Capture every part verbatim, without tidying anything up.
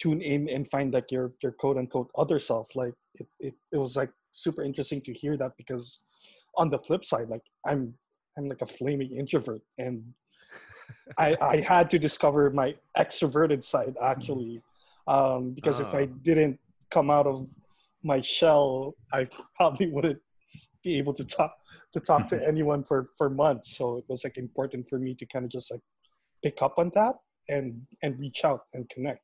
tune in and find like your your quote unquote other self. Like it, it, it was like super interesting to hear that, because on the flip side, like I'm I'm like a flaming introvert, and I I had to discover my extroverted side actually, um, because if I Oh. didn't come out of my shell, I probably wouldn't be able to talk to talk to anyone for for months. So it was like important for me to kind of just like pick up on that and and reach out and connect.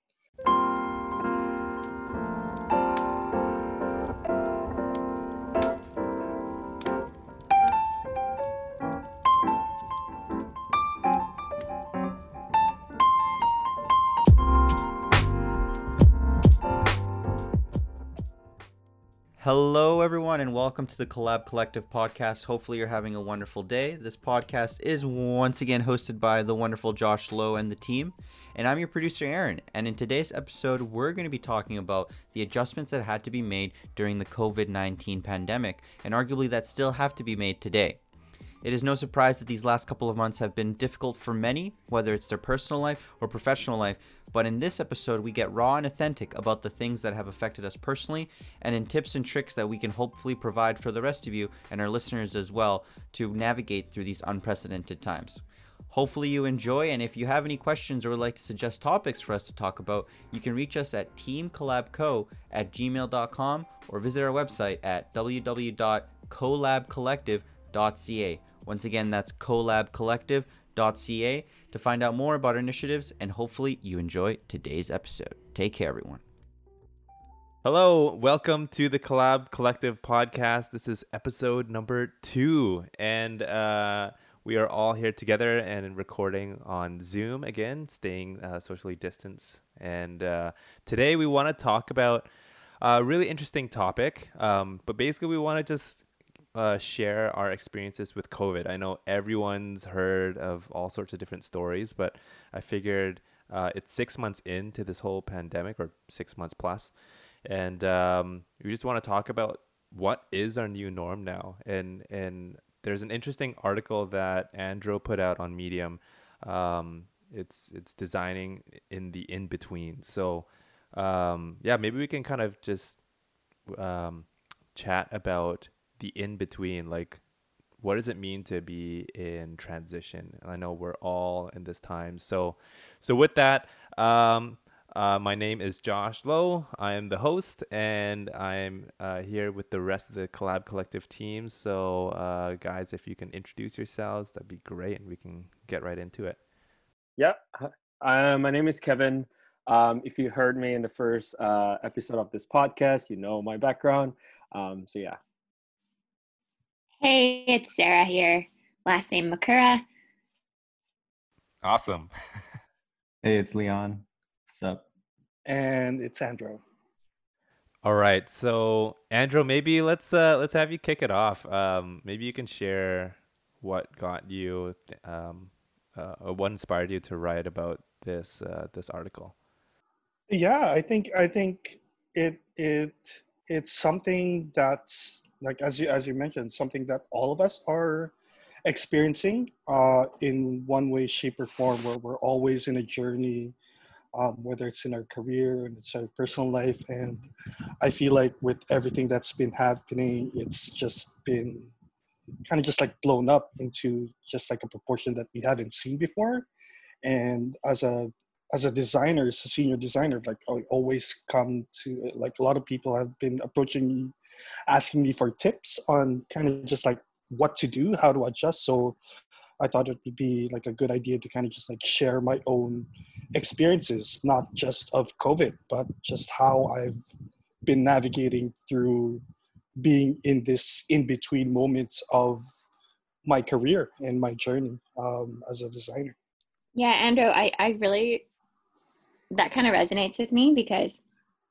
Hello, everyone, and welcome to the Collab Collective podcast. Hopefully, you're having a wonderful day. This podcast is once again hosted by the wonderful Josh Lowe and the team, and I'm your producer, Aaron. And in today's episode, we're going to be talking about the adjustments that had to be made during the covid nineteen pandemic, and arguably that still have to be made today. It is no surprise that these last couple of months have been difficult for many, whether it's their personal life or professional life, but in this episode we get raw and authentic about the things that have affected us personally, and in tips and tricks that we can hopefully provide for the rest of you and our listeners as well to navigate through these unprecedented times. Hopefully you enjoy, and if you have any questions or would like to suggest topics for us to talk about, you can reach us at teamcollabco at gmail dot com or visit our website at w w w dot collab collective dot c a. Once again, that's collab collective dot c a to find out more about our initiatives, and hopefully you enjoy today's episode. Take care, everyone. Hello, welcome to the Collab Collective podcast. This is episode number two, and uh, we are all here together and recording on Zoom again, staying uh, socially distanced. And uh, today we want to talk about a really interesting topic, um, but basically we want to just Uh, share our experiences with COVID. I know everyone's heard of all sorts of different stories, but I figured uh, it's six months into this whole pandemic, or six months plus, and um, we just want to talk about what is our new norm now. And and there's an interesting article that Andrew put out on Medium. Um, it's it's designing in the in between. So um, yeah, maybe we can kind of just um, chat about the in between, like what does it mean to be in transition? And I know we're all in this time. So so with that, um uh my name is Josh Lowe. I am the host, and I'm uh here with the rest of the Collab Collective team. So uh guys, if you can introduce yourselves, that'd be great, and we can get right into it. Yeah, uh, my name is Kevin. Um, if you heard me in the first uh, episode of this podcast, you know my background. Um, so yeah. Hey, it's Sarah here. Last name Makura. Awesome. Hey, it's Leon. What's up? And it's Andrew. All right, so Andrew, maybe let's uh let's have you kick it off. Um, maybe you can share what got you, um, uh, or what inspired you to write about this uh, this article. Yeah, I think I think it it it's something that's like, as you as you mentioned, something that all of us are experiencing uh, in one way, shape, or form. Where we're always in a journey, um, whether it's in our career and it's our personal life. And I feel like with everything that's been happening, it's just been kind of just like blown up into just like a proportion that we haven't seen before. And as a as a designer, as a senior designer, like I always come to, like a lot of people have been approaching me, asking me for tips on kind of just like what to do, how to adjust. So I thought it would be like a good idea to kind of just like share my own experiences, not just of COVID, but just how I've been navigating through being in this in-between moments of my career and my journey um, as a designer. Yeah, Andrew, I, I really, that kind of resonates with me, because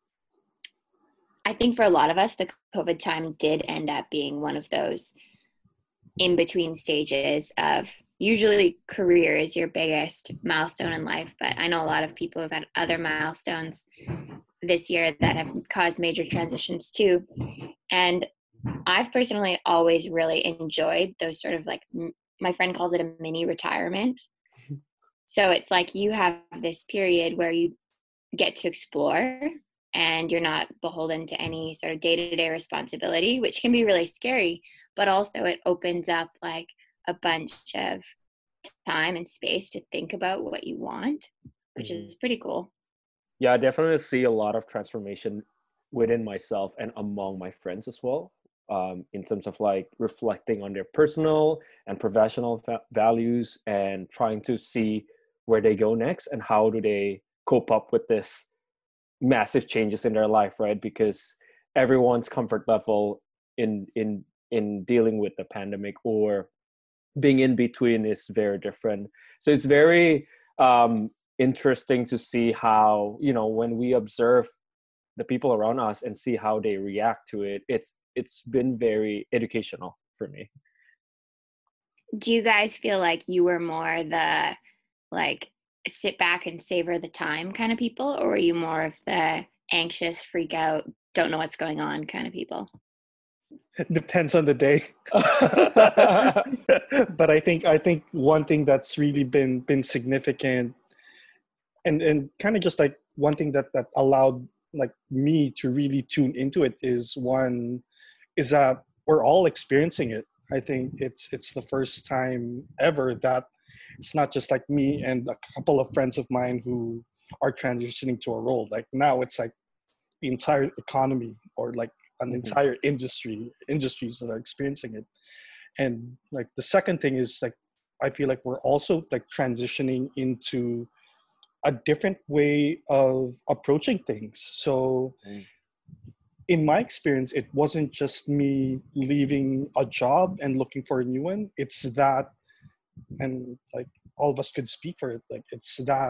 I think for a lot of us, the COVID time did end up being one of those in-between stages of, usually career is your biggest milestone in life, but I know a lot of people have had other milestones this year that have caused major transitions too. And I've personally always really enjoyed those sort of like, my friend calls it a mini retirement. So it's like you have this period where you get to explore, and you're not beholden to any sort of day-to-day responsibility, which can be really scary, but also it opens up like a bunch of time and space to think about what you want, which Mhm. is pretty cool. Yeah, I definitely see a lot of transformation within myself and among my friends as well, um, in terms of like reflecting on their personal and professional fa- values and trying to see where they go next and how do they cope up with this massive changes in their life, right? Because everyone's comfort level in in in dealing with the pandemic or being in between is very different. So it's very um, interesting to see how, you know, when we observe the people around us and see how they react to it, it's it's been very educational for me. Do you guys feel like you were more the like sit back and savor the time kind of people, or were you more of the anxious, freak out, don't know what's going on kind of people? Depends on the day. But I think I think one thing that's really been been significant and and kind of just like one thing that that allowed like me to really tune into it is one is that we're all experiencing it. I think it's it's the first time ever that it's not just like me and a couple of friends of mine who are transitioning to a role. Like now it's like the entire economy or like an Mhm. entire industry industries that are experiencing it. And like the second thing is like I feel like we're also like transitioning into a different way of approaching things. So Mm. in my experience, it wasn't just me leaving a job and looking for a new one. It's that, and like all of us could speak for it. Like it's that,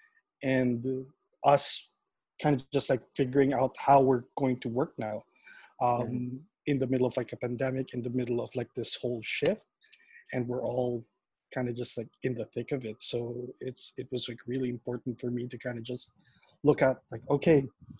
and us kind of just like figuring out how we're going to work now, Mhm. um, in the middle of like a pandemic, in the middle of like this whole shift, and we're all kind of just like in the thick of it. So it's it was like really important for me to kind of just look at like okay,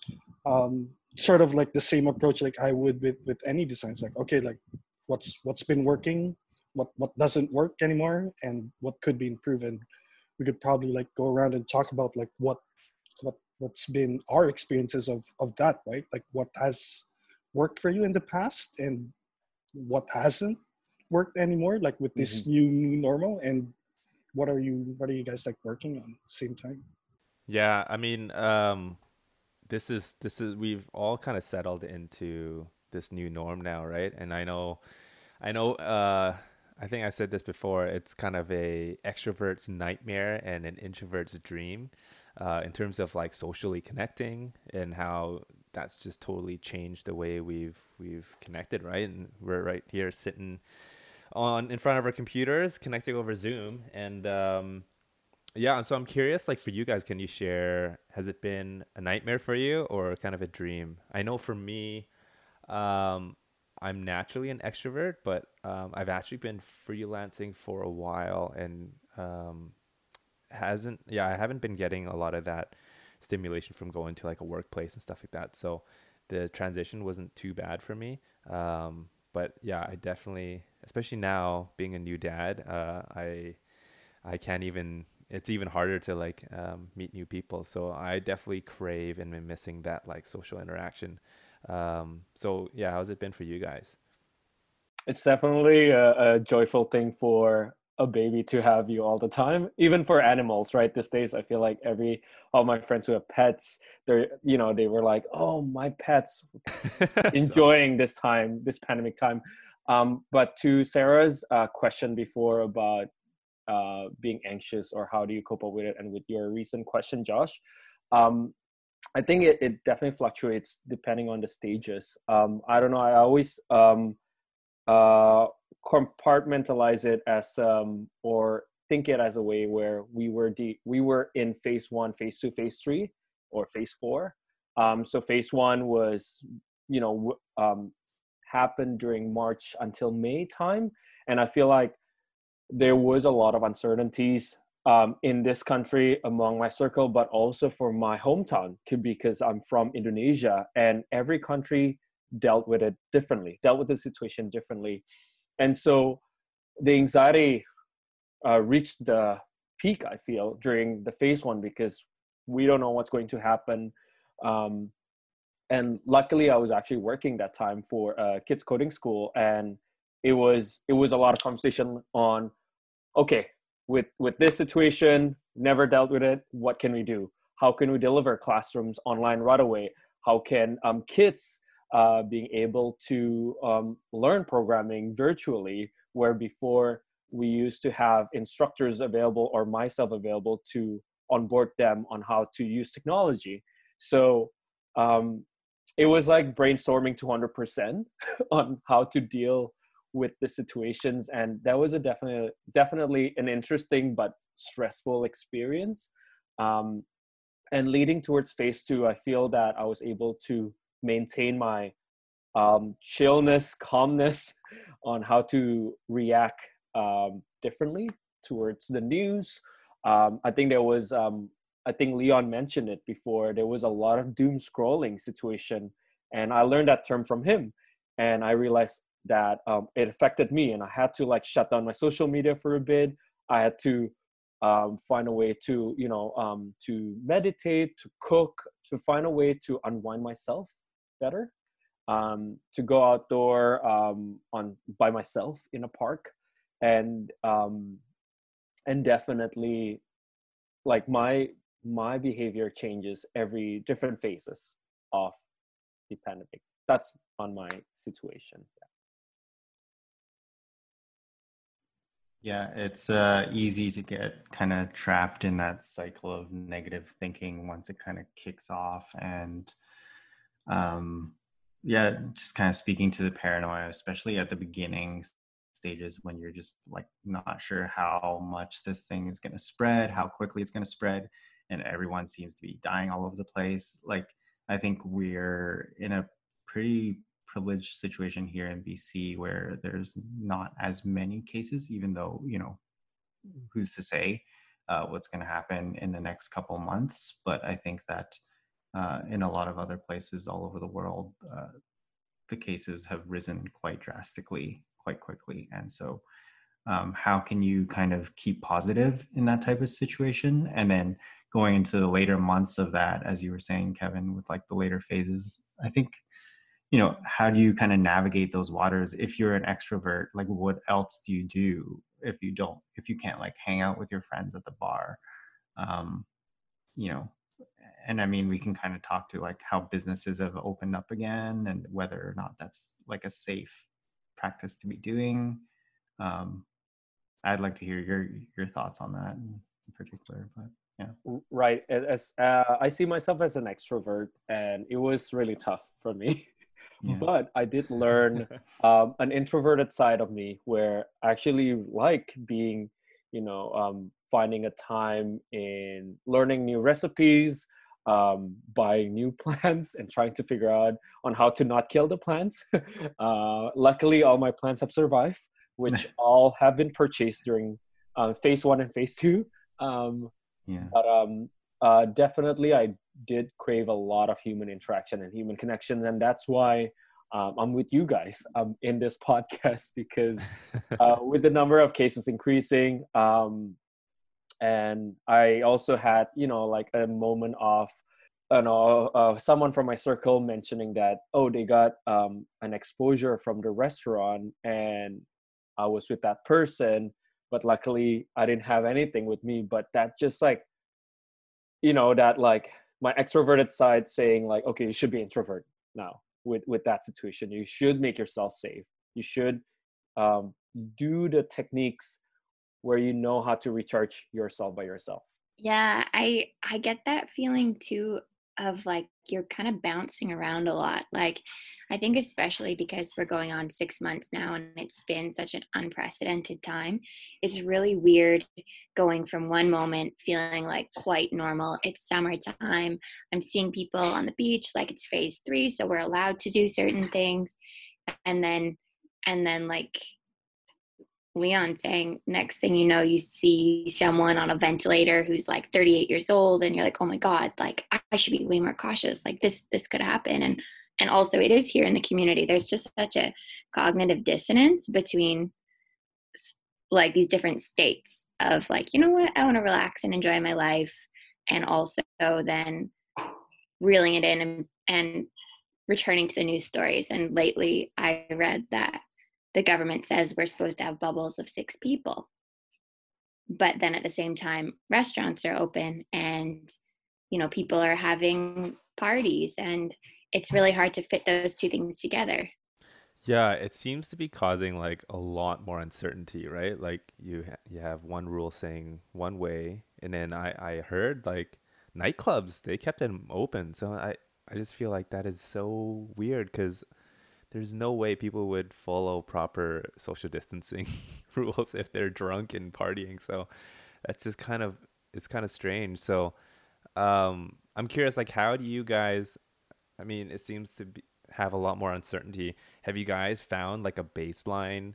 um, sort of like the same approach like I would with with any designs. Like okay, like what's what's been working, what what doesn't work anymore, and what could be improved. And we could probably like go around and talk about like what what what's been our experiences of of that, right? Like what has worked for you in the past and what hasn't worked anymore, like with this Mhm. new new normal. And what are you what are you guys like working on at the same time? Yeah, I mean, um, this is this is we've all kind of settled into this new norm now, right? And I know, I know, uh, I think I've said this before. It's kind of a extrovert's nightmare and an introvert's dream, uh, in terms of like socially connecting and how that's just totally changed the way we've we've connected, right? And we're right here sitting on in front of our computers, connecting over Zoom, and um, yeah, so I'm curious, like for you guys, can you share, has it been a nightmare for you or kind of a dream? I know for me, um, I'm naturally an extrovert, but um, I've actually been freelancing for a while and um, hasn't, yeah, I haven't been getting a lot of that stimulation from going to like a workplace and stuff like that. So the transition wasn't too bad for me. Um, but yeah, I definitely, especially now being a new dad, uh, I I can't even, it's even harder to like um, meet new people. So I definitely crave and been missing that like social interaction. Um, so yeah, how's it been for you guys? It's definitely a, a joyful thing for a baby to have you all the time, even for animals, right? These days, I feel like every all my friends who have pets, they're you know they were like, "Oh, my pet's It's awesome. enjoying this time, this pandemic time." Um, but to Sarah's uh, question before about uh, being anxious or how do you cope up with it, and with your recent question, Josh, um, I think it, it definitely fluctuates depending on the stages. Um, I don't know. I always um, uh, compartmentalize it as um, or think it as a way where we were de- we were in phase one, phase two, phase three, or phase four. Um, so phase one was, you know, w- um, happened during March until May time, and I feel like there was a lot of uncertainties um, in this country among my circle, but also for my hometown, because I'm from Indonesia, and every country dealt with it differently, dealt with the situation differently. And so the anxiety uh, reached the peak, I feel, during the phase one, because we don't know what's going to happen. Um, and luckily I was actually working that time for a kids coding school, and it was it was a lot of conversation on, okay, with with this situation, never dealt with it, what can we do? How can we deliver classrooms online right away? How can um, kids uh, being able to um, learn programming virtually, where before we used to have instructors available or myself available to onboard them on how to use technology. So um, it was like brainstorming two hundred percent on how to deal with the situations. And that was a definite, definitely an interesting but stressful experience. Um, and leading towards phase two, I feel that I was able to maintain my um, chillness, calmness on how to react um, differently towards the news. Um, I think there was, um, I think Leon mentioned it before, there was a lot of doom scrolling situation. And I learned that term from him. And I realized that um, it affected me, and I had to like shut down my social media for a bit. I had to um, find a way to, you know, um, to meditate, to cook, to find a way to unwind myself better, um, to go outdoor um, on by myself in a park, and um, and definitely like my my behavior changes every different phases of the pandemic. That's on my situation. Yeah, it's uh, easy to get kind of trapped in that cycle of negative thinking once it kind of kicks off. And um, yeah, just kind of speaking to the paranoia, especially at the beginning stages when you're just like not sure how much this thing is going to spread, how quickly it's going to spread, and everyone seems to be dying all over the place. Like, I think we're in a pretty privileged situation here in B C where there's not as many cases, even though, you know, who's to say uh, what's going to happen in the next couple months. But I think that uh, in a lot of other places all over the world, uh, the cases have risen quite drastically, quite quickly. And so um, how can you kind of keep positive in that type of situation? And then going into the later months of that, as you were saying, Kevin, with like the later phases, I think, you know, how do you kind of navigate those waters? If you're an extrovert, like what else do you do if you don't, if you can't like hang out with your friends at the bar? Um, you know, and I mean, we can kind of talk to like how businesses have opened up again and whether or not that's like a safe practice to be doing. Um, I'd like to hear your your thoughts on that in particular, but yeah. Right. As uh, I see myself as an extrovert, and it was really tough for me. Yeah. But I did learn um, an introverted side of me where I actually like being, you know, um, finding a time in learning new recipes, um, buying new plants, and trying to figure out on how to not kill the plants. uh, luckily, all my plants have survived, which all have been purchased during uh, phase one and phase two. Um, yeah. But um, uh, definitely, I did crave a lot of human interaction and human connections, and that's why um, I'm with you guys um, in this podcast, because uh, with the number of cases increasing, um, and I also had, you know, like a moment of, you know, uh, someone from my circle mentioning that, oh, they got um, an exposure from the restaurant, and I was with that person, but luckily I didn't have anything with me. But that just like, you know, that like my extroverted side saying like, okay, you should be introvert now with, with that situation. You should make yourself safe. You should um, do the techniques where you know how to recharge yourself by yourself. Yeah, I I get that feeling too, of like you're kind of bouncing around a lot. Like, I think especially because we're going on six months now and it's been such an unprecedented time, it's really weird going from one moment feeling like quite normal. It's summertime. I'm seeing people on the beach like it's phase three, so we're allowed to do certain things. And then and then like Leon saying, next thing you know, you see someone on a ventilator who's like thirty-eight years old, and you're like, oh my God, like I should be way more cautious. Like this, this could happen. And, and also it is here in the community. There's just such a cognitive dissonance between like these different states of like, you know what, I want to relax and enjoy my life. and also then reeling it in and, and returning to the news stories. And lately I read that the government says we're supposed to have bubbles of six people. But then at the same time, restaurants are open and, you know, people are having parties, and it's really hard to fit those two things together. Yeah, it seems to be causing like a lot more uncertainty, right? Like you ha- you have one rule saying one way, and then I I heard like nightclubs, they kept them open. So I I just feel like that is so weird because there's no way people would follow proper social distancing rules if they're drunk and partying. So that's just kind of it's kind of strange. So um I'm curious, like, how do you guys, I mean, it seems to be, have a lot more uncertainty. Have you guys found like a baseline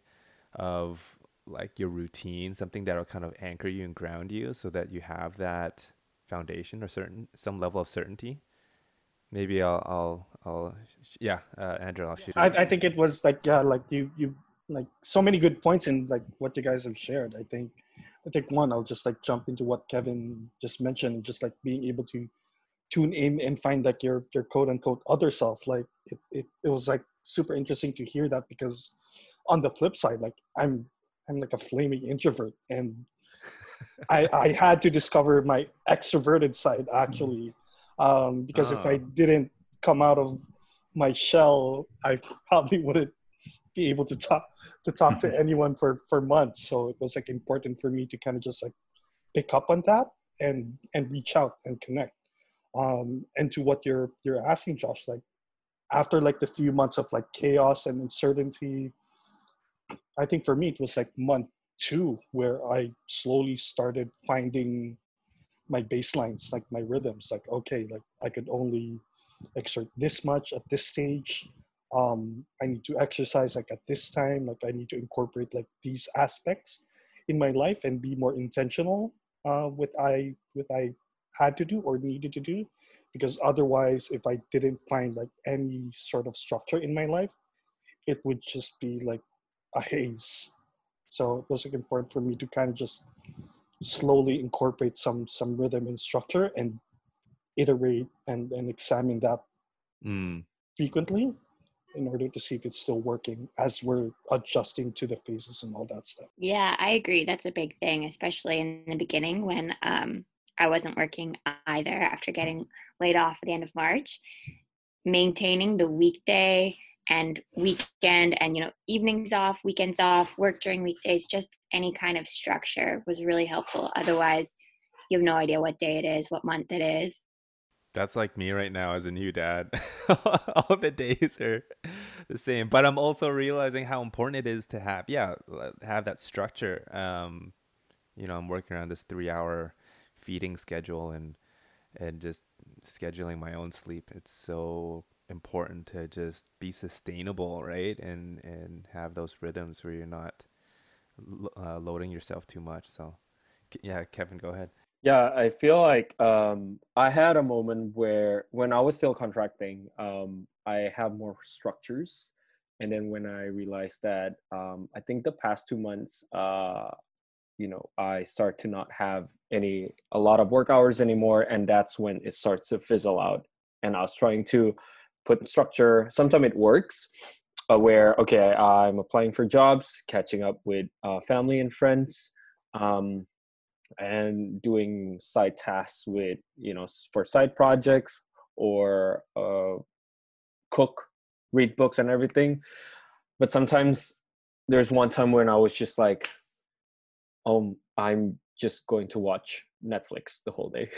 of like your routine, something that'll kind of anchor you and ground you so that you have that foundation or certain some level of certainty? Maybe I'll I'll I'll yeah, uh, Andrew, I'll shoot I, it. I think it was like yeah, like you you like so many good points in like what you guys have shared. I think I think one, I'll just like jump into what Kevin just mentioned, just like being able to tune in and find like your your quote unquote other self. Like it, it it was like super interesting to hear that, because on the flip side, like I'm I'm like a flaming introvert, and I I had to discover my extroverted side actually, um, because if I Oh. didn't come out of my shell, I probably wouldn't be able to talk to talk to anyone for for months. So it was like important for me to kind of just like pick up on that and and reach out and connect. Um, and to what you're you're asking, Josh, like after like the few months of like chaos and uncertainty, I think for me it was like month two where I slowly started finding my baselines, like my rhythms. Like okay, like I could only exert this much at this stage. Um, I need to exercise like at this time. Like I need to incorporate like these aspects in my life and be more intentional uh, with I with I had to do or needed to do, because otherwise, if I didn't find like any sort of structure in my life, it would just be like a haze. So it was like important for me to kind of just slowly incorporate some some rhythm and structure and iterate and, and examine that Mm. frequently in order to see if it's still working as we're adjusting to the phases and all that stuff. Yeah, I agree. That's a big thing, especially in the beginning when um, I wasn't working either after getting laid off at the end of March. Maintaining the weekday and weekend and, you know, evenings off, weekends off, work during weekdays, just any kind of structure was really helpful. Otherwise, you have no idea what day it is, what month it is. That's like me right now as a new dad. All the days are the same, but I'm also realizing how important it is to have, yeah, have that structure. Um, you know, I'm working around this three-hour feeding schedule and and just scheduling my own sleep. It's so important to just be sustainable, right? And and have those rhythms where you're not uh, loading yourself too much. So, yeah, Kevin, go ahead. Yeah, I feel like um, I had a moment where when I was still contracting, um, I have more structures. And then when I realized that, um, I think the past two months, uh, you know, I start to not have any, a lot of work hours anymore. And that's when it starts to fizzle out. And I was trying to put structure. Sometimes it works uh, where, okay, I'm applying for jobs, catching up with uh, family and friends. Um, and doing side tasks with, you know, for side projects or uh, cook, read books and everything. But sometimes there's one time when I was just like, um, I'm just going to watch Netflix the whole day.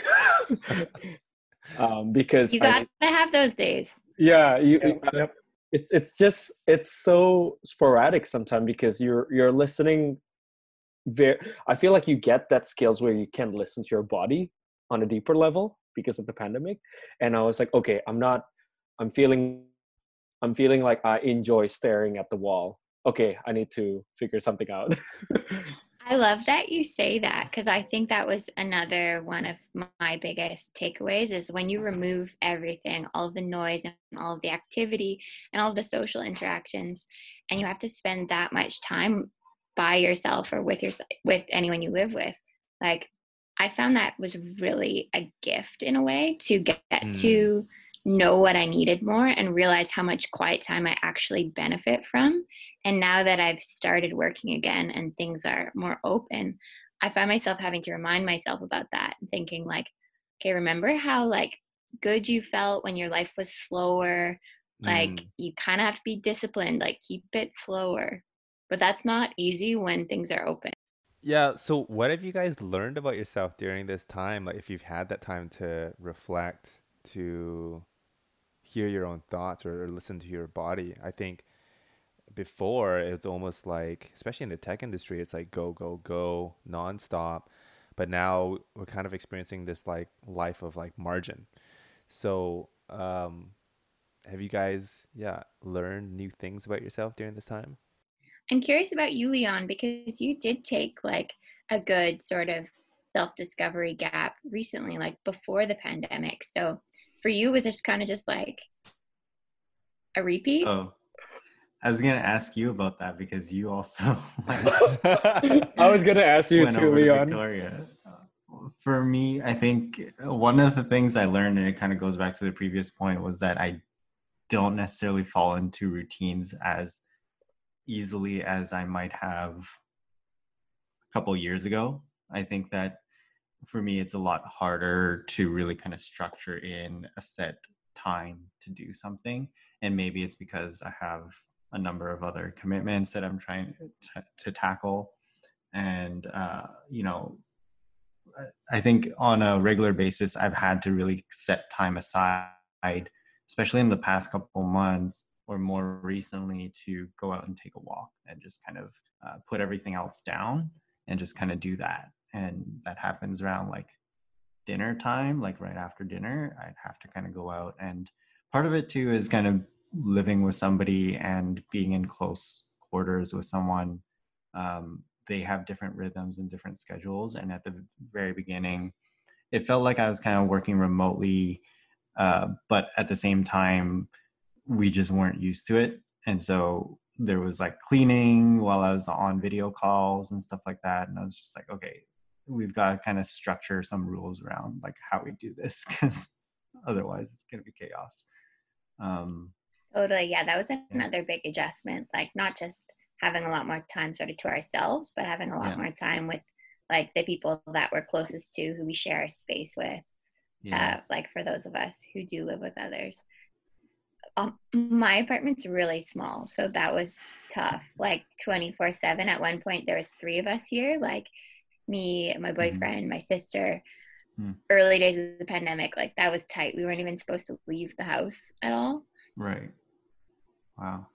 um, because You I got need, to have those days. yeah, you, Yep, uh, yep. it's it's just it's so sporadic sometimes because you're you're listening. Very, I feel like you get that skills where you can listen to your body on a deeper level because of the pandemic. And I was like, okay, I'm not, I'm feeling, I'm feeling like I enjoy staring at the wall. Okay, I need to figure something out. I love that you say that, because I think that was another one of my biggest takeaways is when you remove everything, all of the noise and all of the activity and all of the social interactions, and you have to spend that much time by yourself or with your with anyone you live with. Like I found that was really a gift in a way to get Mm. to know what I needed more and realize how much quiet time I actually benefit from. And now that I've started working again and things are more open, I find myself having to remind myself about that, thinking like, okay, remember how like good you felt when your life was slower? Like Mm. you kind of have to be disciplined, like keep it slower. But that's not easy when things are open. Yeah, so what have you guys learned about yourself during this time? Like if you've had that time to reflect, to hear your own thoughts or, or listen to your body. I think before it was almost like, especially in the tech industry, it's like go, go, go nonstop. But now we're kind of experiencing this like life of like margin. So, um, have you guys, yeah, learned new things about yourself during this time? I'm curious about you, Leon, because you did take like a good sort of self-discovery gap recently, like before the pandemic. So for you, was this kind of just like a repeat? Oh, I was gonna ask you about that because you also went, I was gonna ask you went too, over to Leon. Victoria. For me, I think one of the things I learned, and it kind of goes back to the previous point, was that I don't necessarily fall into routines as easily as I might have a couple years ago. I think that for me, it's a lot harder to really kind of structure in a set time to do something. And maybe it's because I have a number of other commitments that I'm trying to, to tackle. And, uh, you know, I think on a regular basis, I've had to really set time aside, especially in the past couple months or more recently, to go out and take a walk and just kind of uh, put everything else down and just kind of do that. And that happens around like dinner time, like right after dinner. I'd have to kind of go out. And part of it too is kind of living with somebody and being in close quarters with someone. Um, they have different rhythms and different schedules. And at the very beginning, it felt like I was kind of working remotely, uh, but at the same time, we just weren't used to it. And so there was like cleaning while I was on video calls and stuff like that. And I was just like, okay, we've got to kind of structure some rules around like how we do this, because otherwise it's going to be chaos. Um, Totally. Yeah, that was yeah. another big adjustment. Like not just having a lot more time sort of to ourselves, but having a lot Yeah. more time with like the people that we're closest to, who we share a space with. Yeah. Uh, like for those of us who do live with others. Um, my apartment's really small, so that was tough. Like twenty-four seven. At one point, there was three of us here. Like me, my boyfriend, my sister. Hmm. Early days of the pandemic, like that was tight. We weren't even supposed to leave the house at all. Right. Wow.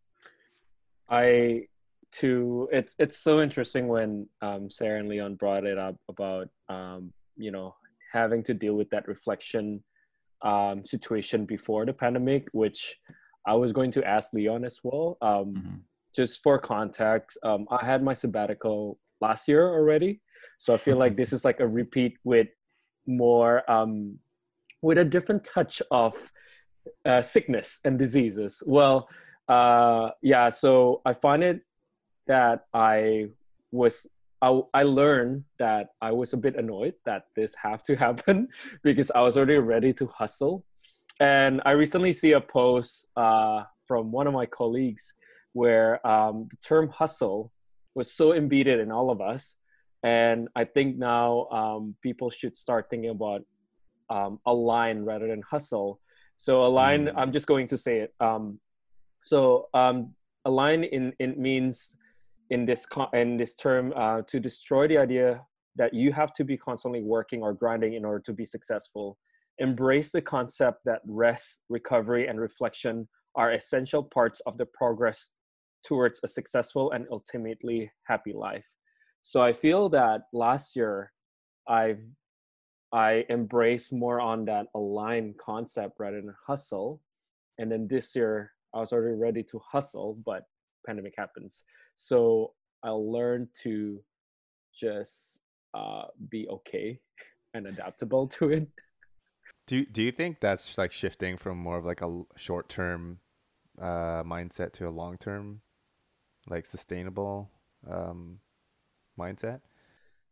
I to it's it's so interesting when um, Sarah and Leon brought it up about um, you know having to deal with that reflection um, situation before the pandemic, which I was going to ask Leon as well. Um, Mm-hmm. Just for context, um, I had my sabbatical last year already, so I feel like this is like a repeat with more um, with a different touch of uh, sickness and diseases. Well, uh, yeah, so I find it that I was I, I learned that I was a bit annoyed that this have to happen because I was already ready to hustle. And I recently see a post uh, from one of my colleagues where um, the term hustle was so embedded in all of us. And I think now um, people should start thinking about um, align rather than hustle. So align, Mm. I'm just going to say it. Um, so um, align in it means in this con- in this term uh, to destroy the idea that you have to be constantly working or grinding in order to be successful. Embrace the concept that rest, recovery, and reflection are essential parts of the progress towards a successful and ultimately happy life. So I feel that last year I've I embraced more on that align concept rather than hustle. And then this year I was already ready to hustle, but pandemic happens. So I learned to just uh, be okay and adaptable to it. Do do you think that's like shifting from more of like a short term uh, mindset to a long term, like sustainable um, mindset?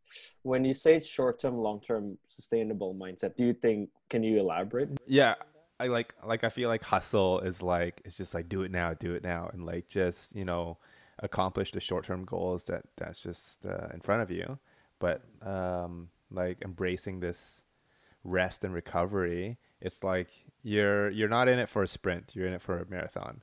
when you say short-term, long-term sustainable mindset, do you think, can you elaborate? Yeah, I like like I feel like hustle is like it's just like do it now, do it now, and like just you know accomplish the short term goals that that's just uh, in front of you. But um, like embracing this rest and recovery, it's like you're you're not in it for a sprint, you're in it for a marathon.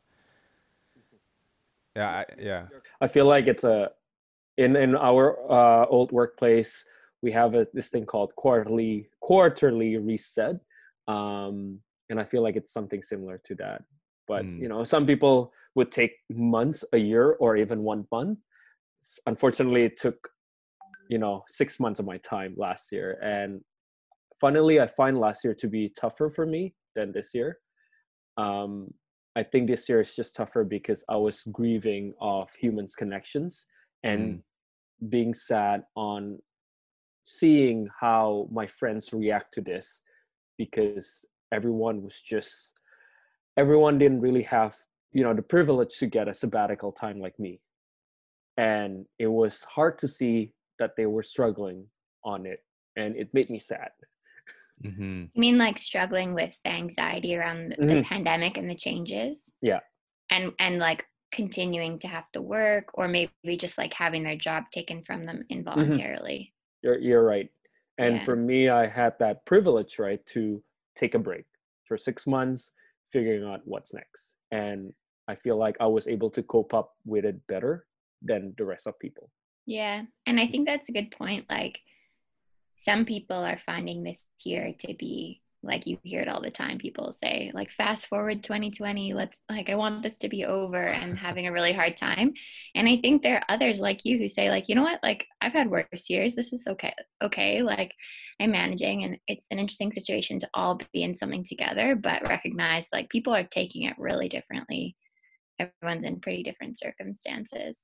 Yeah, I, yeah. I feel like it's a in in our uh, old workplace we have a, this thing called quarterly quarterly reset, um, and I feel like it's something similar to that. But Mm. you know, some people would take months, a year, or even one month. Unfortunately, it took you know six months of my time last year, and funnily, I find last year to be tougher for me than this year. Um, I think this year is just tougher because I was grieving of humans' connections and Mm. being sad on seeing how my friends react to this, because everyone was just everyone didn't really have you know the privilege to get a sabbatical time like me, and it was hard to see that they were struggling on it, and it made me sad. Mm-hmm. You mean like struggling with the anxiety around the, the Mhm. pandemic and the changes? Yeah. And and like continuing to have to work, or maybe just like having their job taken from them involuntarily. You're you're right. And Yeah. for me, I had that privilege, right, to take a break for six months, figuring out what's next. And I feel like I was able to cope up with it better than the rest of people. Yeah. And I think that's a good point. Like some people are finding this year to be like, you hear it all the time. People say like, fast forward twenty twenty, let's like, I want this to be over, and having a really hard time. And I think there are others like you who say like, you know what, like I've had worse years. This is okay. Okay. Like I'm managing, and it's an interesting situation to all be in something together, but recognize like people are taking it really differently. Everyone's in pretty different circumstances.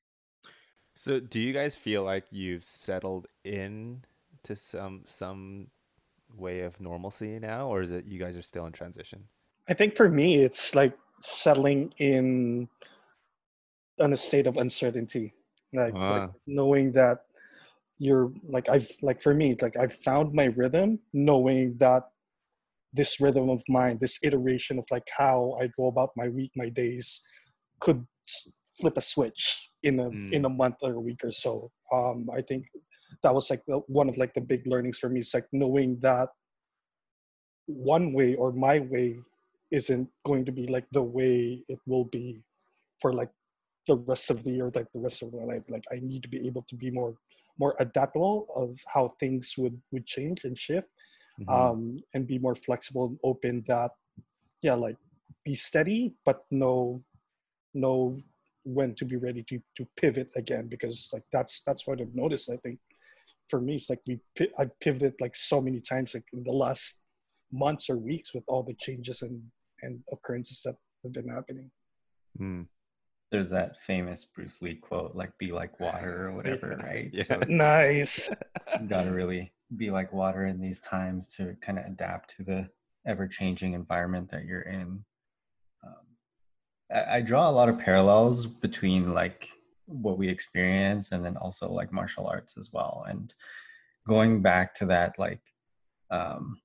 So do you guys feel like you've settled in to some some way of normalcy now, or is it you guys are still in transition? I think for me, it's like settling in on a state of uncertainty, like, Ah. like knowing that you're like I've like for me, like I've found my rhythm, knowing that this rhythm of mine, this iteration of like how I go about my week, my days, could s- flip a switch in a Mm. in a month or a week or so. Um, I think that was like the, one of like the big learnings for me. It's like knowing that one way or my way isn't going to be like the way it will be for like the rest of the year, like the rest of my life. Like I need to be able to be more more adaptable of how things would would change and shift, Mhm. um, and be more flexible and open. That yeah, like be steady, but know know when to be ready to to pivot again, because like that's that's what I've noticed. I think for me, it's like we pi- I've pivoted like so many times like in the last months or weeks with all the changes and and occurrences that have been happening. Mm. There's that famous Bruce Lee quote, like "be like water" or whatever, right? Yeah. So it's, Nice. you got to really be like water in these times to kind of adapt to the ever-changing environment that you're in. Um, I, I draw a lot of parallels between like what we experience and then also like martial arts as well. And going back to that, like, um,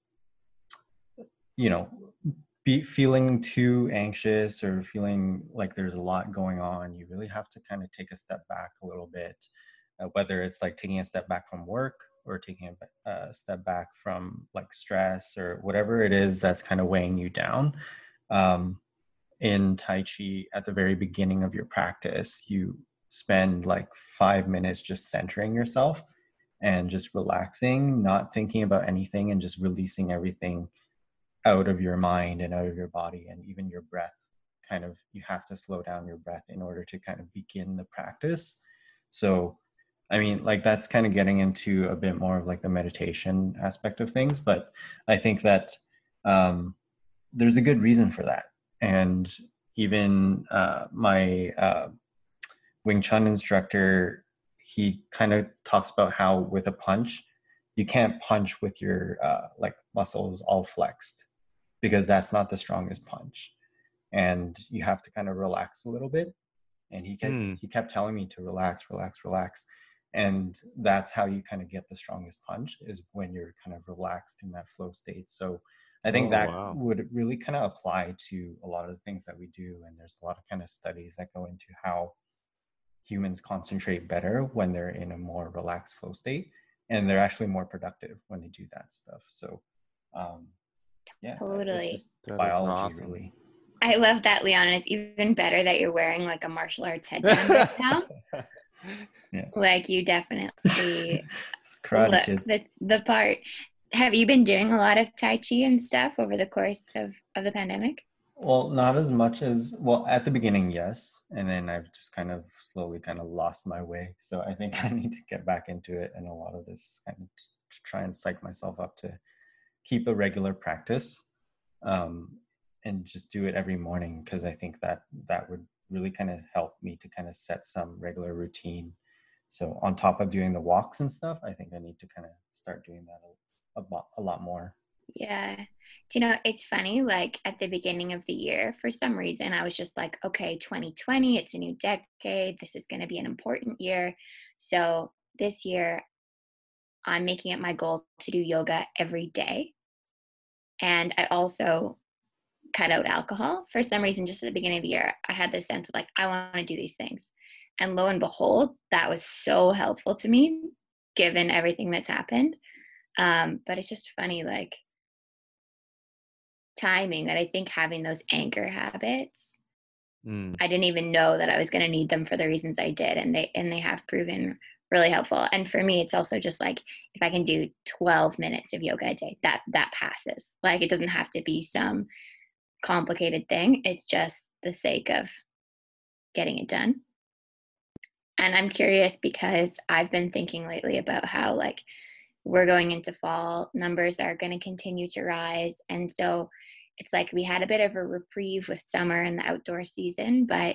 you know, be feeling too anxious or feeling like there's a lot going on, you really have to kind of take a step back a little bit, uh, whether it's like taking a step back from work or taking a, a step back from like stress or whatever it is that's kind of weighing you down. Um, in Tai Chi, at the very beginning of your practice, you spend like five minutes just centering yourself and just relaxing, not thinking about anything, and just releasing everything out of your mind and out of your body, and even your breath. Kind of, you have to slow down your breath in order to kind of begin the practice. So I mean, like that's kind of getting into a bit more of like the meditation aspect of things, but I think that um, there's a good reason for that. And even uh, my uh, Wing Chun instructor, he kind of talks about how with a punch, you can't punch with your uh, like muscles all flexed, because that's not the strongest punch, and you have to kind of relax a little bit. And he kept Mm. he kept telling me to relax, relax, relax. And that's how you kind of get the strongest punch, is when you're kind of relaxed in that flow state. So I think Oh, that wow. would really kind of apply to a lot of the things that we do. And there's a lot of kind of studies that go into how humans concentrate better when they're in a more relaxed flow state, and they're actually more productive when they do that stuff. So um, yeah, it's Totally. just That is biology, awesome. really. I love that, Leon. And it's even better that you're wearing like a martial arts headband right now. Yeah. Like you definitely It's a Karate look Kid. the, the part. Have you been doing a lot of Tai Chi and stuff over the course of, of the pandemic? Well, not as much as, well, at the beginning, yes. And then I've just kind of slowly kind of lost my way. So I think I need to get back into it. And a lot of this is kind of to try and psych myself up to keep a regular practice, um, and just do it every morning. Because I think that that would really kind of help me to kind of set some regular routine. So on top of doing the walks and stuff, I think I need to kind of start doing that a, a, lot, a lot more. Yeah. Do you know, it's funny, like at the beginning of the year, for some reason, I was just like, okay, twenty twenty, it's a new decade. This is going to be an important year. So this year, I'm making it my goal to do yoga every day. And I also cut out alcohol. For some reason, just at the beginning of the year, I had this sense of like, I want to do these things. And lo and behold, that was so helpful to me, given everything that's happened. Um, but it's just funny, like, timing, that I think having those anchor habits, Mm. I didn't even know that I was going to need them for the reasons I did, and they and they have proven really helpful. And for me, it's also just like, if I can do twelve minutes of yoga a day, that that passes. Like, it doesn't have to be some complicated thing. It's just the sake of getting it done. And I'm curious because I've been thinking lately about how, like, we're going into fall, numbers are going to continue to rise. And so it's like we had a bit of a reprieve with summer and the outdoor season, but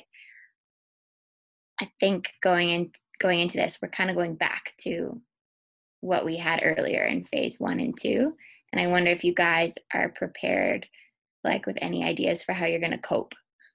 I think going in, going into this, we're kind of going back to what we had earlier in phase one and two. And I wonder if you guys are prepared, like, with any ideas for how you're going to cope.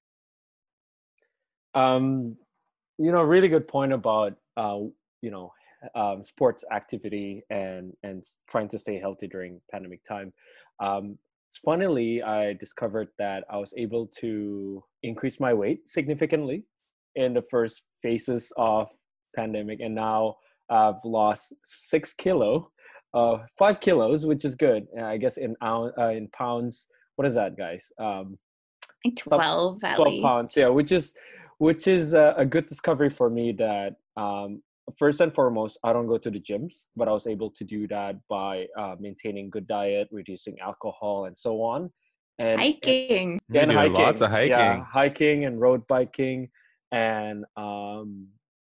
Um, you know, really good point about, uh, you know, um, sports activity and, and trying to stay healthy during pandemic time. Um, funnily, I discovered that I was able to increase my weight significantly in the first phases of pandemic. And now I've lost six kilo, uh, five kilos, which is good. Uh, I guess in, uh, in pounds, what is that, guys? Um, Like twelve at twelve least. pounds, yeah, which is which is a, a good discovery for me, that um, first and foremost, I don't go to the gyms, but I was able to do that by uh, maintaining good diet, reducing alcohol, and so on. And Hiking. You're and doing hiking, lots of hiking. yeah, hiking and road biking, and um,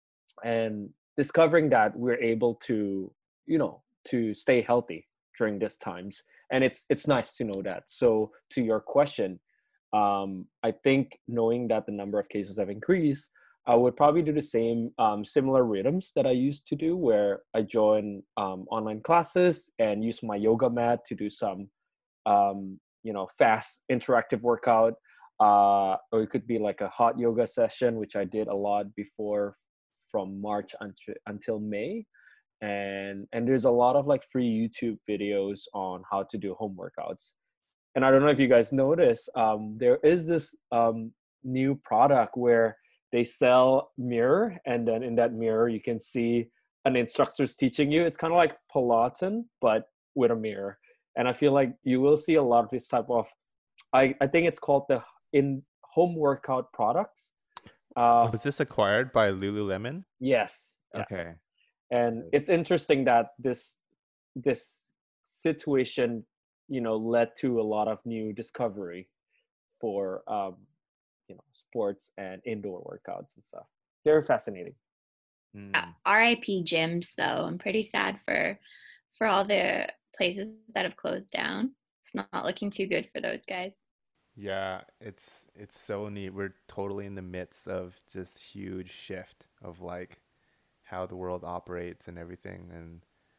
and discovering that we're able to, you know, to stay healthy during these times, and it's it's nice to know that. So to your question, um, I think knowing that the number of cases have increased, I would probably do the same um, similar rhythms that I used to do, where I join um, online classes and use my yoga mat to do some, um, you know, fast interactive workout. Uh, or it could be like a hot yoga session, which I did a lot before, from March until, until May. And, and there's a lot of like free YouTube videos on how to do home workouts. And I don't know if you guys notice, um, there is this um, new product where they sell mirror, and then in that mirror you can see an instructor's teaching you. It's kind of like Pilates, but with a mirror. And I feel like you will see a lot of this type of, I, I think it's called the in home workout products. Uh, Was this acquired by Lululemon? yes. Yeah. Okay. And it's interesting that this this situation, you know, led to a lot of new discovery for, um, you know, sports and indoor workouts and stuff. Very fascinating. Mm. Uh, R I P gyms, though. I'm pretty sad for for all the places that have closed down. It's not looking too good for those guys. Yeah, it's it's so neat. We're totally in the midst of just huge shift of like how the world operates and everything, and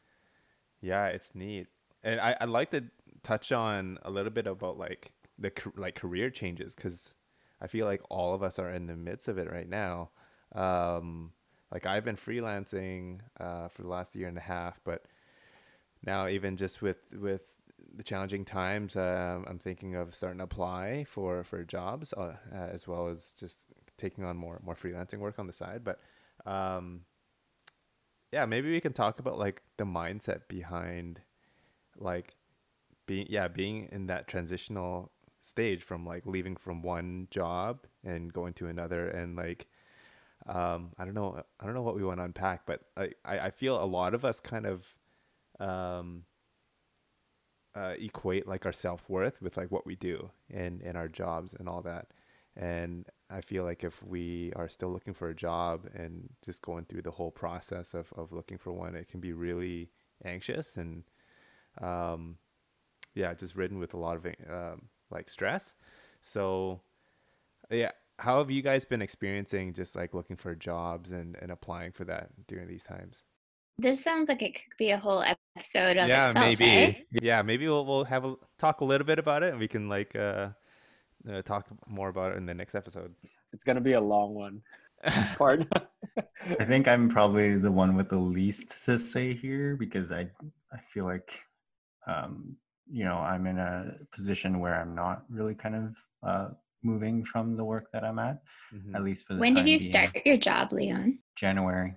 yeah, it's neat. And I I'd like to touch on a little bit about like the like career changes, because I feel like all of us are in the midst of it right now. Um, like I've been freelancing uh, for the last year and a half, but now even just with with the challenging times, um, I'm thinking of starting to apply for for jobs, uh, uh, as well as just taking on more more freelancing work on the side. But um, yeah, maybe we can talk about like the mindset behind like being yeah being in that transitional stage from like leaving from one job and going to another, and like um I don't know I don't know what we want to unpack, but I I I feel a lot of us kind of um uh, equate like our self-worth with like what we do in in our jobs and all that. And I feel like if we are still looking for a job and just going through the whole process of, of looking for one, it can be really anxious and um yeah, just ridden with a lot of um, like stress. So yeah, how have you guys been experiencing just like looking for jobs and, and applying for that during these times? This sounds like it could be a whole episode of Yeah, itself, eh? maybe. Yeah, maybe we'll we'll have a talk a little bit about it, and we can like uh, uh talk more about it in the next episode. It's gonna be a long one. Part. I think I'm probably the one with the least to say here, because I I feel like um, you know, I'm in a position where I'm not really kind of uh, moving from the work that I'm at, Mm-hmm. at least for the When time did you being. start your job, Leon? January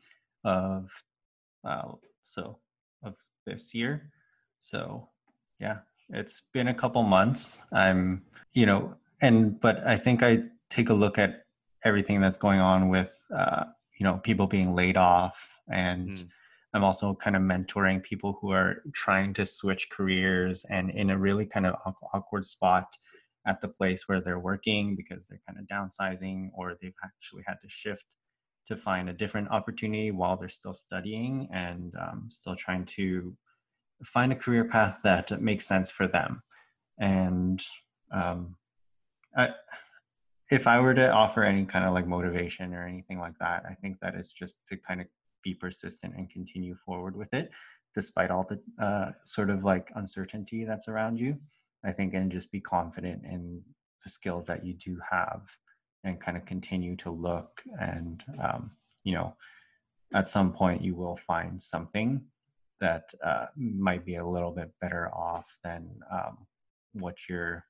of uh, so of this year. So yeah, it's been a couple months. I'm, you know, and but I think I take a look at everything that's going on with, uh, you know, people being laid off, and Mm. I'm also kind of mentoring people who are trying to switch careers and in a really kind of awkward spot at the place where they're working because they're kind of downsizing, or they've actually had to shift to find a different opportunity while they're still studying, and um, still trying to find a career path that makes sense for them. And um, I, if I were to offer any kind of like motivation or anything like that, I think that it's just to kind of be persistent and continue forward with it, despite all the uh, sort of like uncertainty that's around you. I think, and just be confident in the skills that you do have, and kind of continue to look. And, um, you know, at some point you will find something that uh, might be a little bit better off than um, what you're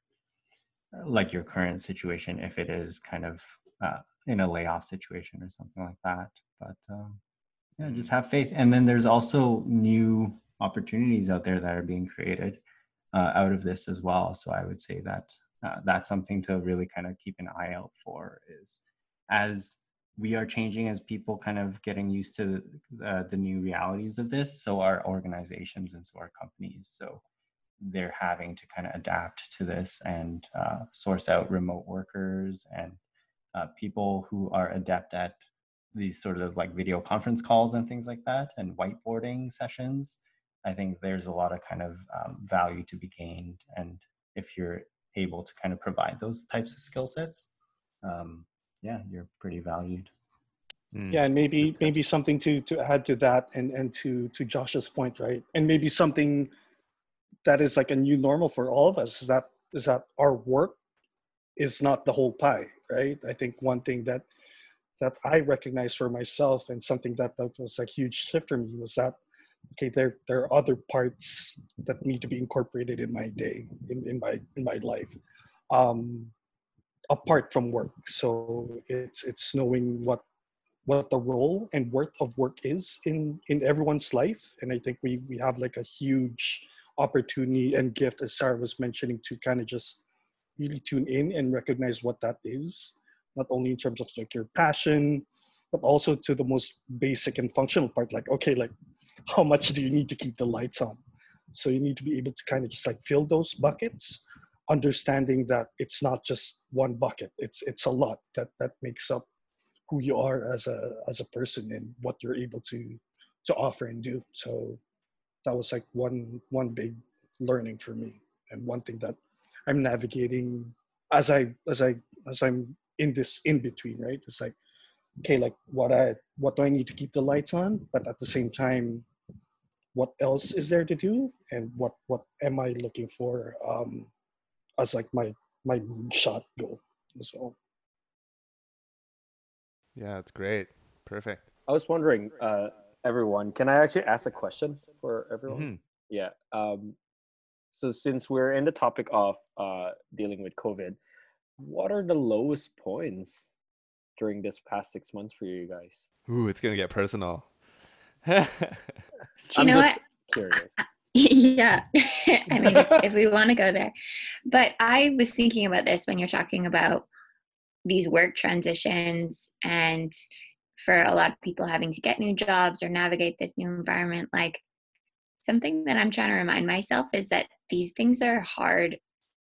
like your current situation, if it is kind of uh, in a layoff situation or something like that. But um, yeah, Mm. just have faith. And then there's also new opportunities out there that are being created uh, out of this as well. So I would say that uh, that's something to really kind of keep an eye out for, is as we are changing, as people kind of getting used to uh, the new realities of this, so are organizations and so are companies. So they're having to kind of adapt to this and uh, source out remote workers and uh, people who are adept at these sort of like video conference calls and things like that, and whiteboarding sessions. I think there's a lot of kind of um, value to be gained. And if you're able to kind of provide those types of skill sets, um, yeah, you're pretty valued. Mm. Yeah, and maybe maybe something to to add to that, and and to to Josh's point, right? And maybe something that is like a new normal for all of us is that is that our work is not the whole pie, right? I think one thing that that I recognize for myself, and something that, that was a huge shift for me, was that okay, there there are other parts that need to be incorporated in my day, in, in my in my life, um, apart from work. So it's it's knowing what what the role and worth of work is in in everyone's life. And I think we we have like a huge opportunity and gift, as Sarah was mentioning, to kind of just really tune in and recognize what that is, not only in terms of like your passion, but also to the most basic and functional part, like okay, like how much do you need to keep the lights on? So you need to be able to kind of just like fill those buckets, understanding that it's not just one bucket, it's it's a lot that that makes up who you are as a as a person and what you're able to to offer and do. So that was like one one big learning for me, and one thing that I'm navigating as I as I as I'm in this in between, right? It's like, okay, like what I what do I need to keep the lights on, but at the same time, what else is there to do, and what what am I looking for um, as like my my moonshot goal as well. Yeah, it's great Perfect. I was wondering, uh, everyone, can I actually ask a question for everyone? Mhm. Yeah. Um, so since we're in the topic of uh, dealing with COVID, what are the lowest points during this past six months for you guys? Ooh, it's gonna get personal. Do you I'm know just what? curious. Yeah. I mean, if, if we want to go there. But I was thinking about this when you're talking about these work transitions and for a lot of people having to get new jobs or navigate this new environment. Like, something that I'm trying to remind myself is that these things are hard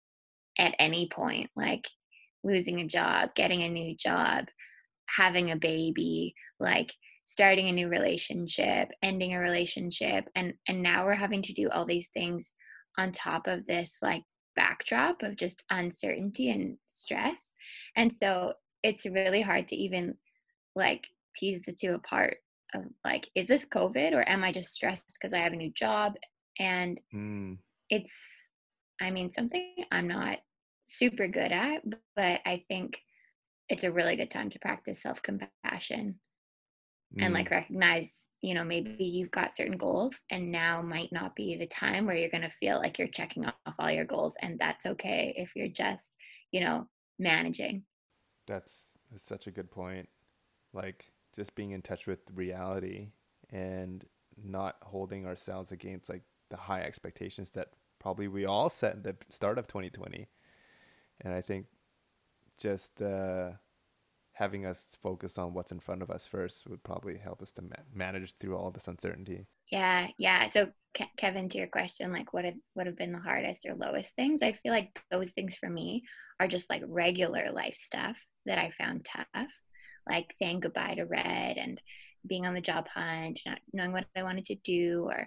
at any point, like losing a job, getting a new job, having a baby, like starting a new relationship, ending a relationship, and and now we're having to do all these things on top of this like backdrop of just uncertainty and stress. And so it's really hard to even like tease the two apart of like, is this COVID or am I just stressed because I have a new job? And Mm, it's, I mean, something I'm not super good at, but I think it's a really good time to practice self-compassion and like mm. recognize, you know, maybe you've got certain goals and now might not be the time where you're going to feel like you're checking off all your goals, and that's okay if you're just, you know, managing. That's, that's such a good point. Like just being in touch with reality and not holding ourselves against like the high expectations that probably we all set at the start of twenty twenty. And I think just uh, having us focus on what's in front of us first would probably help us to ma- manage through all this uncertainty. Yeah, yeah. So Ke- Kevin, to your question, like what have what have been the hardest or lowest things? I feel like those things for me are just like regular life stuff that I found tough, like saying goodbye to Red and being on the job hunt, not knowing what I wanted to do, or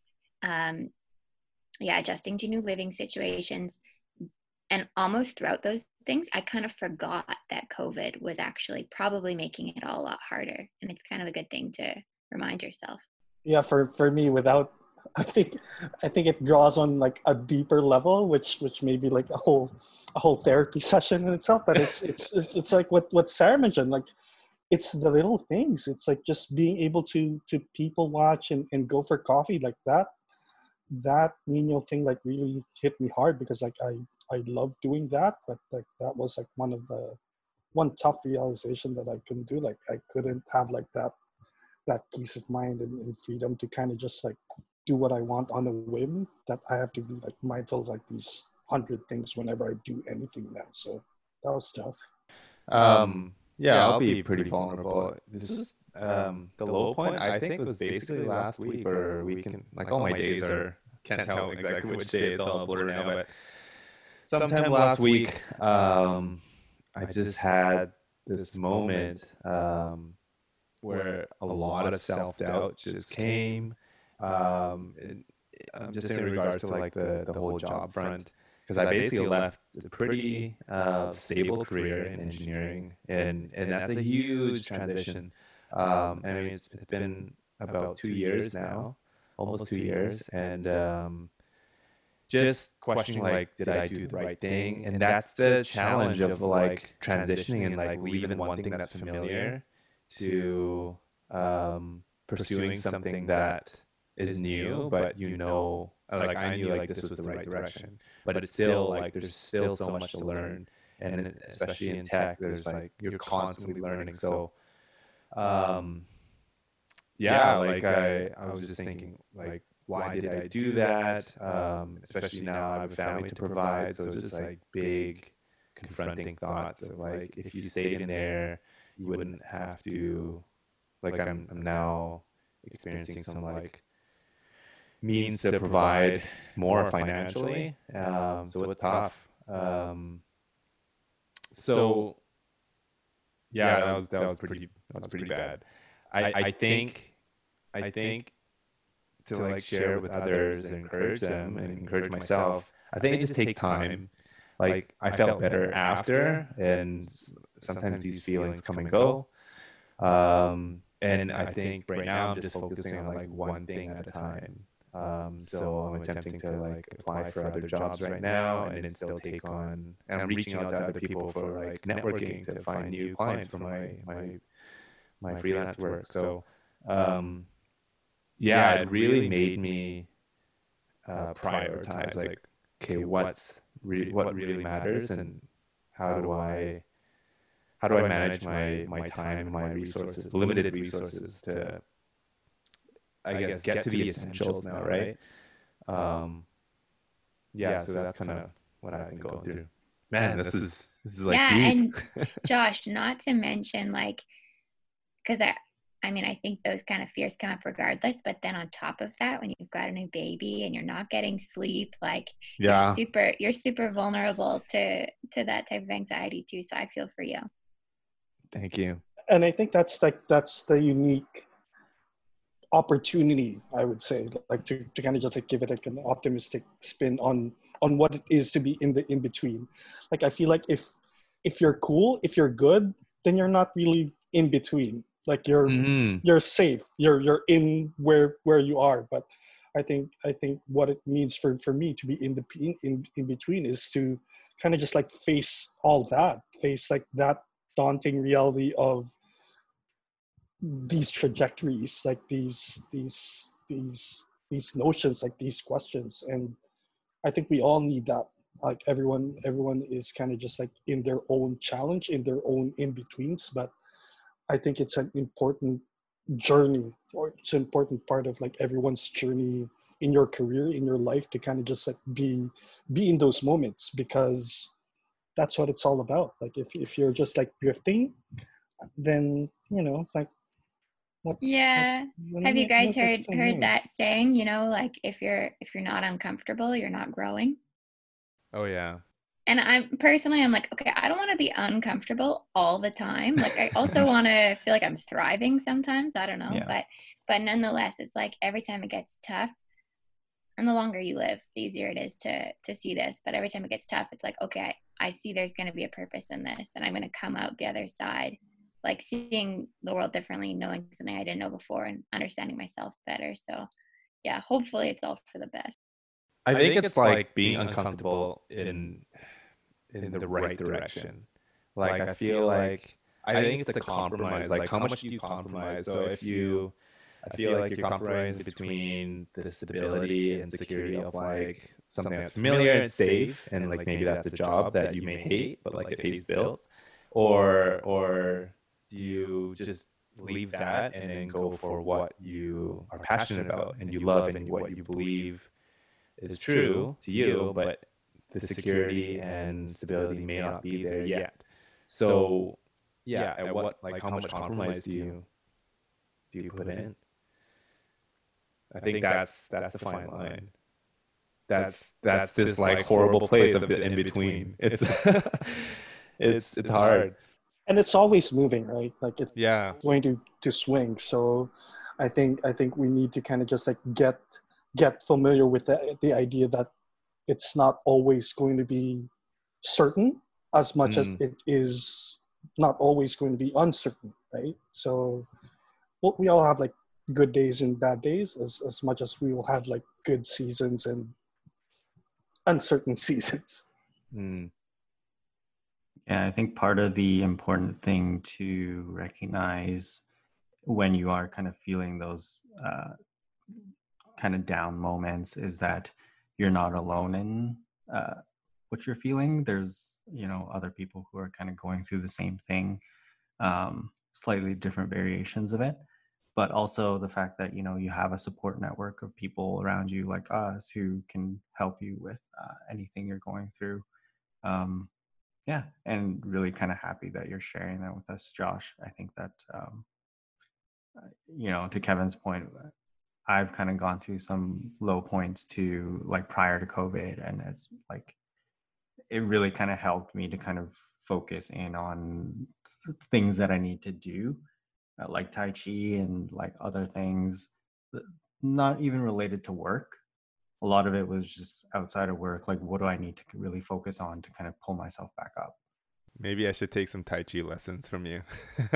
um, yeah, adjusting to new living situations. And almost throughout those things, I kind of forgot that COVID was actually probably making it all a lot harder, and it's kind of a good thing to remind yourself. Yeah, for for me, without I think I think it draws on like a deeper level, which which may be like a whole a whole therapy session in itself. But it's it's it's, it's like what what Sarah mentioned, like it's the little things. It's like just being able to to people watch and, and go for coffee like that. That menial thing like really hit me hard because like I I love doing that, but like that was like one of the one tough realization that I couldn't do. Like I couldn't have like that that peace of mind and, and freedom to kind of just like do what I want on a whim, that I have to be like mindful of like these hundred things whenever I do anything now. So that was tough. Um, yeah, I'll be pretty vulnerable. This was um, the low point. I think was basically last week or weekend. Like all my days are can't tell exactly which day. It's all a blur now. But sometime last week, um, I just had this moment um, where a lot of self doubt just came. Um, and, um, just in regards to like the the whole job front. Because I basically left a pretty uh, stable career in engineering, and, and that's a huge transition. Um, I mean, it's, it's been about two years now, almost two years, and um, just questioning like, did I do the right thing? And that's the challenge of like transitioning and like leaving one thing that's familiar to um, pursuing something that is new, but you know, like I knew like this was the right direction, but it's still like there's still so much to learn, and especially in tech, there's like you're constantly learning. So, um, yeah, like I I was just thinking like, why did I do that? Um, especially now I have a family to provide, so just like big confronting thoughts of like if you stayed in there, you wouldn't have to. Like I'm I'm now experiencing some like means to provide more financially. Um, so it's tough. Um, so yeah, that was that was pretty that was pretty bad. I, I think I think to like share with others and encourage them and encourage myself. I think it just takes time. Like I felt better after, and sometimes these feelings come and go. Um, and I think right now I'm just focusing on like one thing at a time. Um, so I'm attempting to like apply for other jobs right now, and then still take on. And I'm reaching out to other people for like networking to find new clients for my my my freelance work. So um, yeah, it really made me uh, prioritize like, okay, what's re- what really matters, and how do I how do I manage my my time, my resources, limited resources, to I guess get to the essentials now, right? Um, yeah, so that's kind of what I've been going through. Man, this is this is like yeah, deep. And Josh, not to mention like, because I, I mean, I think those kind of fears come up regardless. But then on top of that, when you've got a new baby and you're not getting sleep, like Yeah. you're super, you're super vulnerable to to that type of anxiety too. So I feel for you. Thank you. And I think that's like that's the unique opportunity, I would say, like to, to kind of just like give it like an optimistic spin on on what it is to be in the in between. Like I feel like if if you're cool, if you're good, then you're not really in between. Like you're Mm-hmm. you're safe. You're you're in where where you are. But I think I think what it means for for me to be in the in in between is to kind of just like face all that, face like that daunting reality of these trajectories, like these these these these notions, like these questions. And I think we all need that. Like everyone everyone is kind of just like in their own challenge, in their own in-betweens. But I think it's an important journey, or it's an important part of like everyone's journey in your career, in your life, to kind of just like be be in those moments, because that's what it's all about. Like if, if you're just like drifting, then you know it's like, what's Yeah. what, Have you guys what's heard saying, heard hey? that saying, you know, like if you're if you're not uncomfortable, you're not growing? Oh yeah. And I'm personally, I'm like, okay, I don't want to be uncomfortable all the time. Like I also want to feel like I'm thriving sometimes. I don't know. Yeah. But but nonetheless, it's like every time it gets tough, and the longer you live, the easier it is to to see this. But every time it gets tough, it's like, okay, I, I see there's going to be a purpose in this, and I'm going to come out the other side, like seeing the world differently, knowing something I didn't know before, and understanding myself better. So yeah, hopefully it's all for the best. I think it's like being uncomfortable in in the right direction. Like I feel like I think it's the compromise. Like how much do you compromise? So if you, I feel like you're compromising between the stability and security of like something that's familiar and safe, and like maybe that's a job that you may hate, but like it pays bills, or or do you just leave that and then go for what you are passionate about and you love and what you believe is true to you, but the security and stability may not be there yet. So yeah, at what like how much compromise do you do you put in? I think that's that's the fine line. That's that's this like horrible place of the in between. It's it's it's hard. And it's always moving, right? Like it's Yeah. going to to swing. So I think I think we need to kind of just like get get familiar with the the idea that it's not always going to be certain as much Mm. as it is not always going to be uncertain, right? So well, we all have like good days and bad days, as, as much as we will have like good seasons and uncertain seasons. Mm. Yeah, I think part of the important thing to recognize when you are kind of feeling those uh, kind of down moments is that you're not alone in uh, what you're feeling. There's, you know, other people who are kind of going through the same thing, um, slightly different variations of it. But also the fact that, you know, you have a support network of people around you like us who can help you with uh, anything you're going through. Um, yeah, and really kind of happy that you're sharing that with us, Josh. I think that, um, you know, to Kevin's point, I've kind of gone through some low points too, like prior to COVID. And it's like, it really kind of helped me to kind of focus in on things that I need to do, uh, like Tai Chi and like other things, not even related to work. A lot of it was just outside of work. Like, what do I need to really focus on to kind of pull myself back up? Maybe I should take some Tai Chi lessons from you.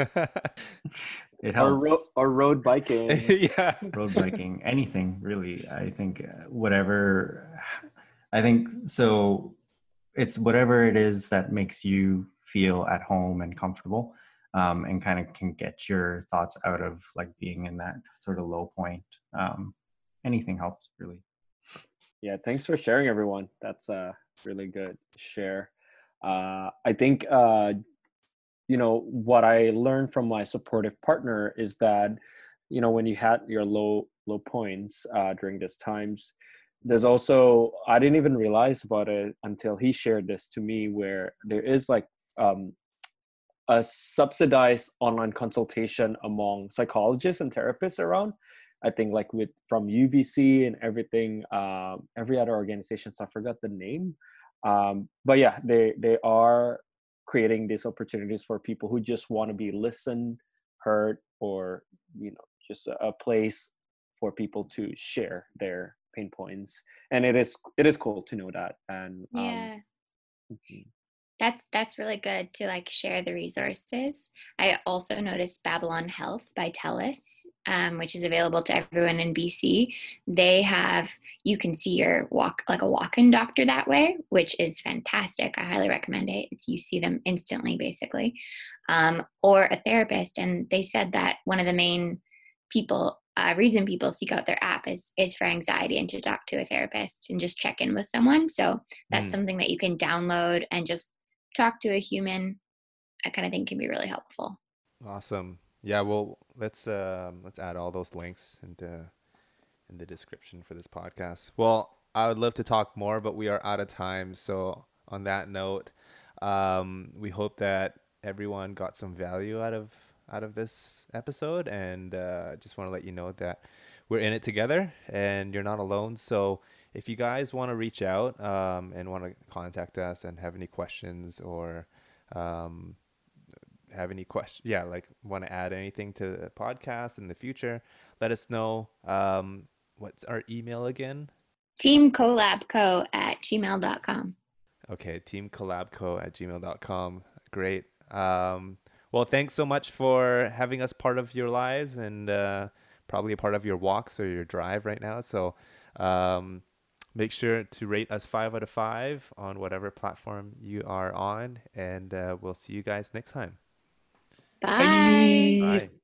It Or, helps. ro- or road biking. Yeah. Road biking, anything really. I think uh, whatever, I think so. It's whatever it is that makes you feel at home and comfortable. um, and kind of can get your thoughts out of like being in that sort of low point. Um, anything helps, really. Yeah, thanks for sharing, everyone. That's a really good share. Uh, I think, uh, you know, what I learned from my supportive partner is that, you know, when you had your low low points uh, during these times, there's also, I didn't even realize about it until he shared this to me, where there is like um, a subsidized online consultation among psychologists and therapists around. I think like with from U B C and everything, um, every other organization, so I forgot the name. Um, but yeah, they they are creating these opportunities for people who just want to be listened, heard, or you know, just a, a place for people to share their pain points. And it is it is cool to know that. And um, Yeah. mhm. That's that's really good to like share the resources. I also noticed Babylon Health by TELUS, um, which is available to everyone in B C. They have, you can see your walk like a walk-in doctor that way, which is fantastic. I highly recommend it. It's, you see them instantly, basically, um, or a therapist. And they said that one of the main people uh, reason people seek out their app is is for anxiety and to talk to a therapist and just check in with someone. So that's Mm, something that you can download and just talk to a human. I kind of think can be really helpful. awesome. Yeah, well, let's um, let's add all those links into in the description for this podcast. Well, I would love to talk more, but we are out of time. So on that note, um, we hope that everyone got some value out of out of this episode, and uh, just want to let you know that we're in it together, and you're not alone. So if you guys want to reach out um, and want to contact us and have any questions or um, have any questions, yeah, like want to add anything to the podcast in the future, let us know. Um, what's our email again? Teamcollabco at gmail dot com. Okay, teamcollabco at gmail dot com. Great. Um, well, thanks so much for having us part of your lives and uh, probably a part of your walks or your drive right now. So um, make sure to rate us five out of five on whatever platform you are on, and uh, we'll see you guys next time. Bye. Bye. Bye.